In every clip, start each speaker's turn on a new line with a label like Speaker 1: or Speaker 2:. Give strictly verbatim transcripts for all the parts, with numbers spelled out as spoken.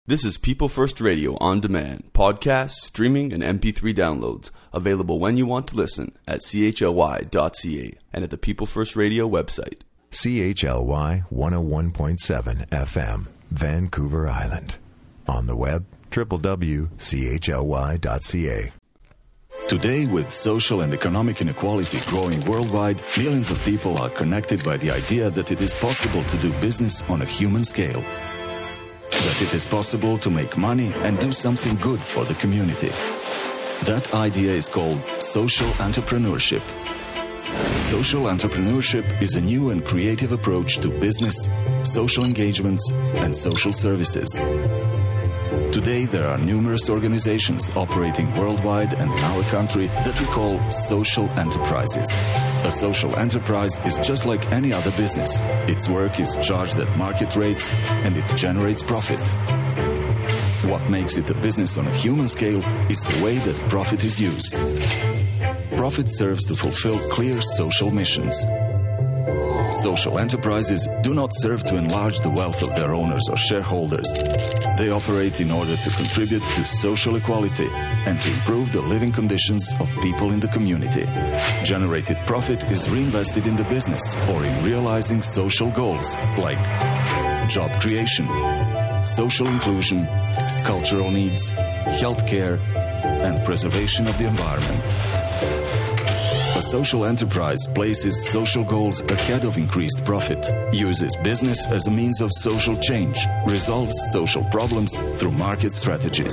Speaker 1: This is People First Radio on demand, podcasts, streaming, and M P three downloads, available when you want to listen at c h l y dot c a and at the People First Radio website.
Speaker 2: C H L Y one oh one point seven F M, Vancouver Island. On the web, w w w dot c h l y dot c a.
Speaker 3: Today, with social and economic inequality growing worldwide, millions of people are connected by the idea that it is possible to do business on a human scale. That it is possible to make money and do something good for the community. That idea is called social entrepreneurship. Social entrepreneurship is a new and creative approach to business, social engagements, and social services. Today, there are numerous organizations operating worldwide and in our country that we call social enterprises. A social enterprise is just like any other business. Its work is charged at market rates and it generates profit. What makes it a business on a human scale is the way that profit is used. Profit serves to fulfill clear social missions. Social enterprises do not serve to enlarge the wealth of their owners or shareholders. They operate in order to contribute to social equality and to improve the living conditions of people in the community. Generated profit is reinvested in the business or in realizing social goals like job creation, social inclusion, cultural needs, healthcare, and preservation of the environment. A social enterprise places social goals ahead of increased profit, uses business as a means of social change, resolves social problems through market strategies.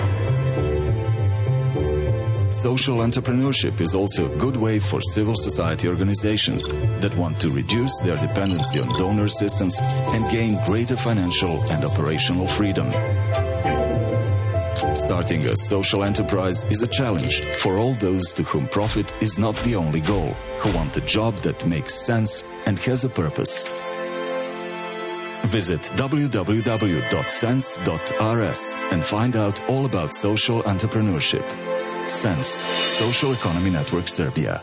Speaker 3: Social entrepreneurship is also a good way for civil society organizations that want to reduce their dependency on donor assistance and gain greater financial and operational freedom. Starting a social enterprise is a challenge for all those to whom profit is not the only goal, who want a job that makes sense and has a purpose. Visit w w w dot sense dot r s and find out all about social entrepreneurship. Sense, Social Economy Network Serbia.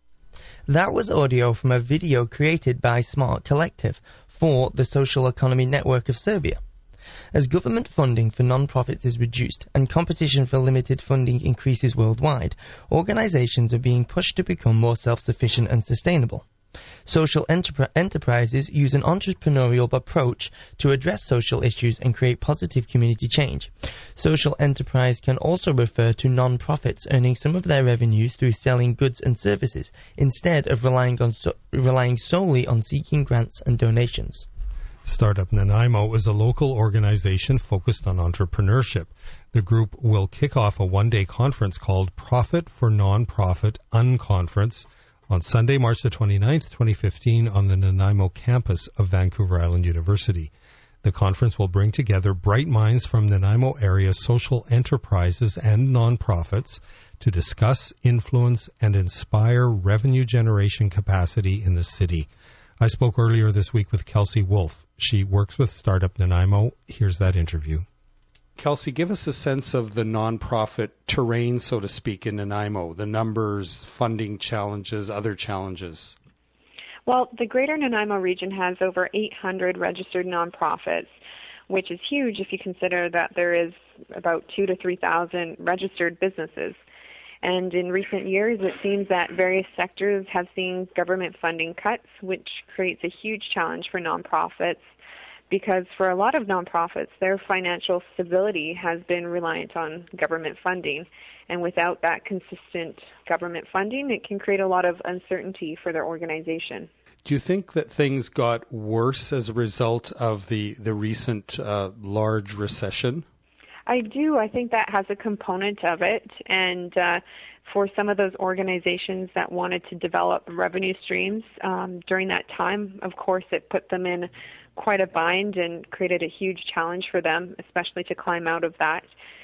Speaker 4: That was audio from a video created by Smart Collective for the Social Economy Network of Serbia. As government funding for non-profits is reduced and competition for limited funding increases worldwide, organizations are being pushed to become more self-sufficient and sustainable. Social enter- enterprises use an entrepreneurial approach to address social issues and create positive community change. Social enterprise can also refer to non-profits earning some of their revenues through selling goods and services instead of relying on so- relying solely on seeking grants and donations.
Speaker 5: Startup Nanaimo is a local organization focused on entrepreneurship. The group will kick off a one-day conference called Profit for Nonprofit Unconference on Sunday, March the twenty-ninth, twenty fifteen, on the Nanaimo campus of Vancouver Island University. The conference will bring together bright minds from Nanaimo area social enterprises and nonprofits to discuss, influence, and inspire revenue generation capacity in the city. I spoke earlier this week with Kelsey Wolf. She works with Startup Nanaimo. Here's that interview.
Speaker 6: Kelsey, give us a sense of the nonprofit terrain, so to speak, in Nanaimo, the numbers, funding challenges, other challenges.
Speaker 7: Well, the greater Nanaimo region has over eight hundred registered nonprofits, which is huge if you consider that there is about two to three thousand registered businesses. And in recent years, it seems that various sectors have seen government funding cuts, which creates a huge challenge for nonprofits because for a lot of nonprofits, their financial stability has been reliant on government funding. And without that consistent government funding, it can create a lot of uncertainty for their organization.
Speaker 6: Do you think that things got worse as a result of the, the recent uh, large recession?
Speaker 7: I do. I think that has a component of it. And uh, for some of those organizations that wanted to develop revenue streams um, during that time, of course, it put them in quite a bind and created a huge challenge for them, especially to climb out of that.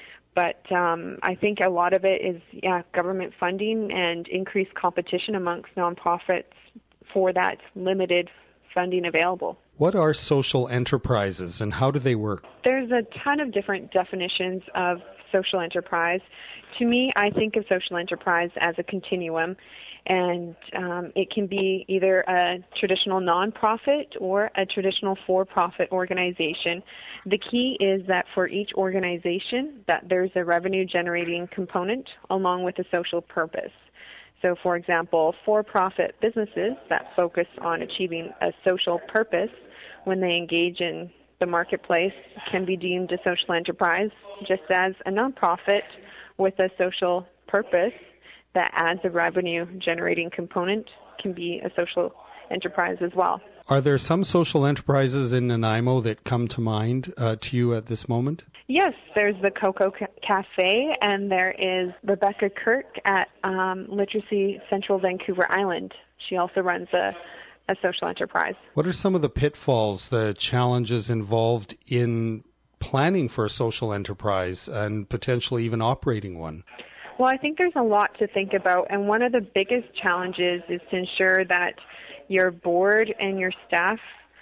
Speaker 7: But um, I think a lot of it is, yeah, government funding and increased competition amongst nonprofits for that limited funding available.
Speaker 6: What are social enterprises and how do they work?
Speaker 7: There's a ton of different definitions of social enterprise. To me, I think of social enterprise as a continuum, And um, it can be either a traditional nonprofit or a traditional for-profit organization. The key is that for each organization that there's a revenue-generating component along with a social purpose. So, for example, for-profit businesses that focus on achieving a social purpose when they engage in the marketplace can be deemed a social enterprise, just as a nonprofit with a social purpose that adds a revenue-generating component can be a social enterprise as well.
Speaker 6: Are there some social enterprises in Nanaimo that come to mind uh, to you at this moment?
Speaker 7: Yes, there's the Cocoa Cafe, and there is Rebecca Kirk at um, Literacy Central Vancouver Island. She also runs a, a social enterprise. What
Speaker 6: are some of the pitfalls, the challenges involved in planning for a social enterprise and potentially even operating one?
Speaker 7: Well, I think there's a lot to think about, and one of the biggest challenges is to ensure that your board and your staff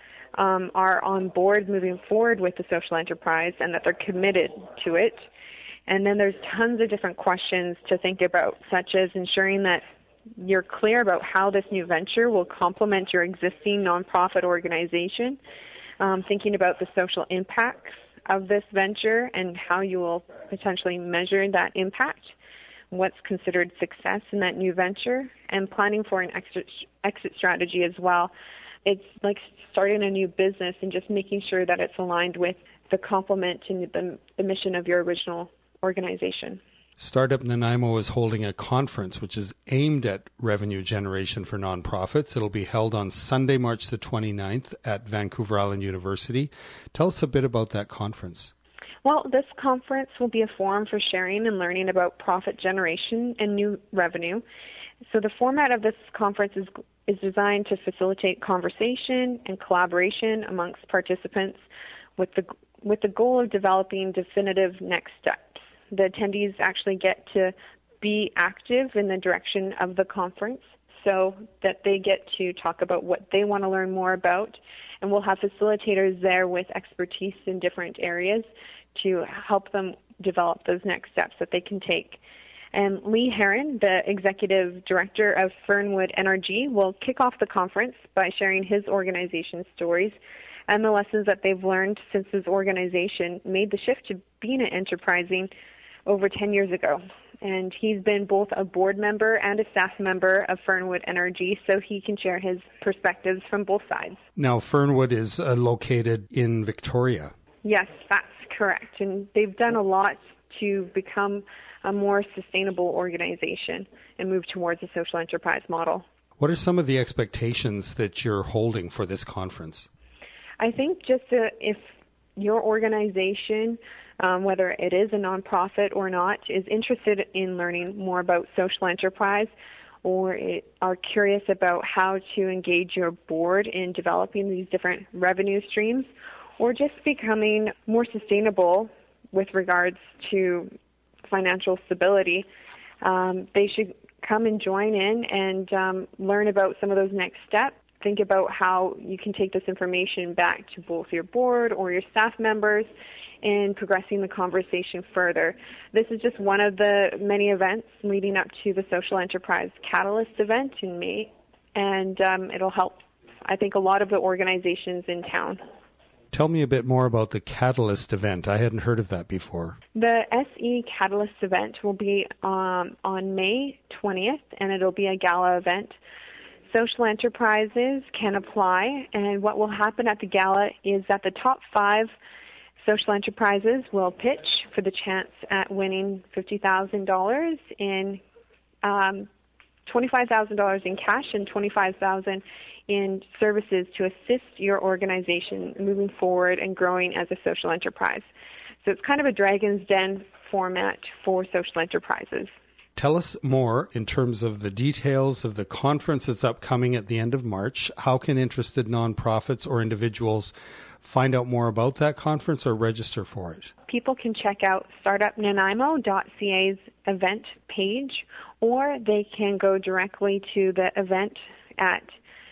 Speaker 7: um, are on board moving forward with the social enterprise and that they're committed to it. And then there's tons of different questions to think about, such as ensuring that you're clear about how this new venture will complement your existing nonprofit organization, um, thinking about the social impacts of this venture and how you will potentially measure that impact, what's considered success in that new venture, and planning for an exit, exit strategy as well. It's like starting a new business and just making sure that it's aligned with the complement and the, the mission of your original organization.
Speaker 6: Startup Nanaimo is holding a conference which is aimed at revenue generation for nonprofits. It'll be held on Sunday, March the twenty-ninth at Vancouver Island University. Tell us a bit about that conference.
Speaker 7: Well, this conference will be a forum for sharing and learning about profit generation and new revenue. So the format of this conference is is designed to facilitate conversation and collaboration amongst participants with the with the goal of developing definitive next steps. The attendees actually get to be active in the direction of the conference so that they get to talk about what they want to learn more about, and we'll have facilitators there with expertise in different areas to help them develop those next steps that they can take. And Lee Heron, the Executive Director of Fernwood N R G, will kick off the conference by sharing his organization's stories and the lessons that they've learned since his organization made the shift to being an enterprising over ten years ago. And he's been both a board member and a staff member of Fernwood N R G, so he can share his perspectives from both sides.
Speaker 6: Now, Fernwood is uh, located in Victoria.
Speaker 7: Yes, that's correct. And they've done a lot to become a more sustainable organization and move towards a social enterprise model.
Speaker 6: What are some of the expectations that you're holding for this conference?
Speaker 7: I think just to, if your organization, um, whether it is a nonprofit or not, is interested in learning more about social enterprise, or it, are curious about how to engage your board in developing these different revenue streams, or just becoming more sustainable with regards to financial stability, um, they should come and join in and um, learn about some of those next steps. Think about how you can take this information back to both your board or your staff members in progressing the conversation further. This is just one of the many events leading up to the Social Enterprise Catalyst event in May, and um, it'll help, I think, a lot of the organizations in town.
Speaker 6: Tell me a bit more about the Catalyst event. I hadn't heard of that before.
Speaker 7: The S E Catalyst event will be um, on May twentieth, and it'll be a gala event. Social enterprises can apply, and what will happen at the gala is that the top five social enterprises will pitch for the chance at winning fifty thousand dollars in um, twenty-five thousand dollars in cash and twenty-five thousand dollars in services to assist your organization moving forward and growing as a social enterprise. So it's kind of a Dragon's Den format for social enterprises.
Speaker 6: Tell us more in terms of the details of the conference that's upcoming at the end of March. How can interested nonprofits or individuals find out more about that conference or register for it?
Speaker 7: People can check out startup nanaimo dot c a's event page, or they can go directly to the event at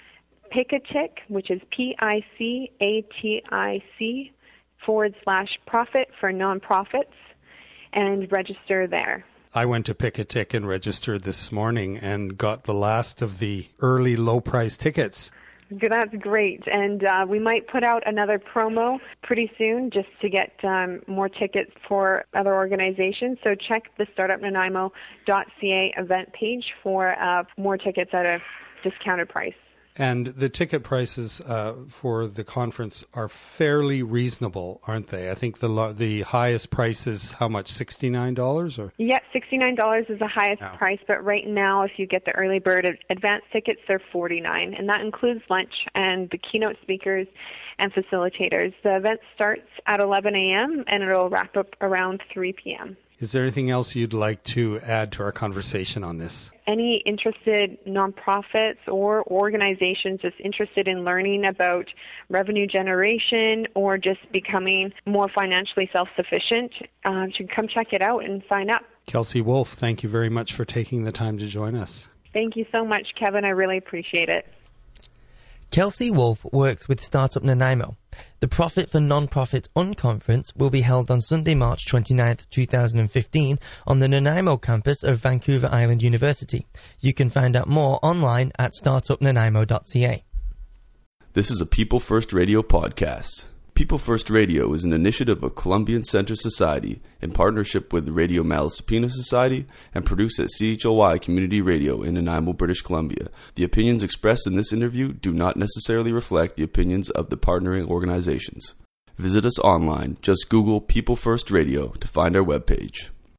Speaker 7: Picatic, which is P I C A T I C forward slash profit for nonprofits, and register there.
Speaker 6: I went to pick a ticket and registered this morning and got the last of the early low-price tickets.
Speaker 7: That's great. And uh, we might put out another promo pretty soon just to get um, more tickets for other organizations. So check the startup nanaimo dot c a event page for uh, more tickets at a discounted price.
Speaker 6: And the ticket prices uh, for the conference are fairly reasonable, aren't they? I think the lo- the highest price is how much, sixty-nine dollars? Or?
Speaker 7: Yeah, sixty-nine dollars is the highest oh. price, but right now if you get the early bird advance tickets, they're forty-nine dollars, and that includes lunch and the keynote speakers and facilitators. The event starts at eleven a.m. and it'll wrap up around three p.m.
Speaker 6: Is there anything else you'd like to add to our conversation on this?
Speaker 7: Any interested nonprofits or organizations just interested in learning about revenue generation or just becoming more financially self-sufficient uh, should come check it out and sign up.
Speaker 6: Kelsey Wolf, thank you very much for taking the time to join us.
Speaker 7: Thank you so much, Kevin. I really appreciate it.
Speaker 4: Kelsey Wolf works with Startup Nanaimo. The Profit for Nonprofit Unconference will be held on Sunday, March twenty-ninth, twenty fifteen on the Nanaimo campus of Vancouver Island University. You can find out more online at startup nanaimo dot c a.
Speaker 1: This is a People First Radio podcast. People First Radio is an initiative of Columbian Center Society in partnership with the Radio Malaspina Society and produced at C H L Y Community Radio in Nanaimo, British Columbia. The opinions expressed in this interview do not necessarily reflect the opinions of the partnering organizations. Visit us online. Just Google People First Radio to find our webpage.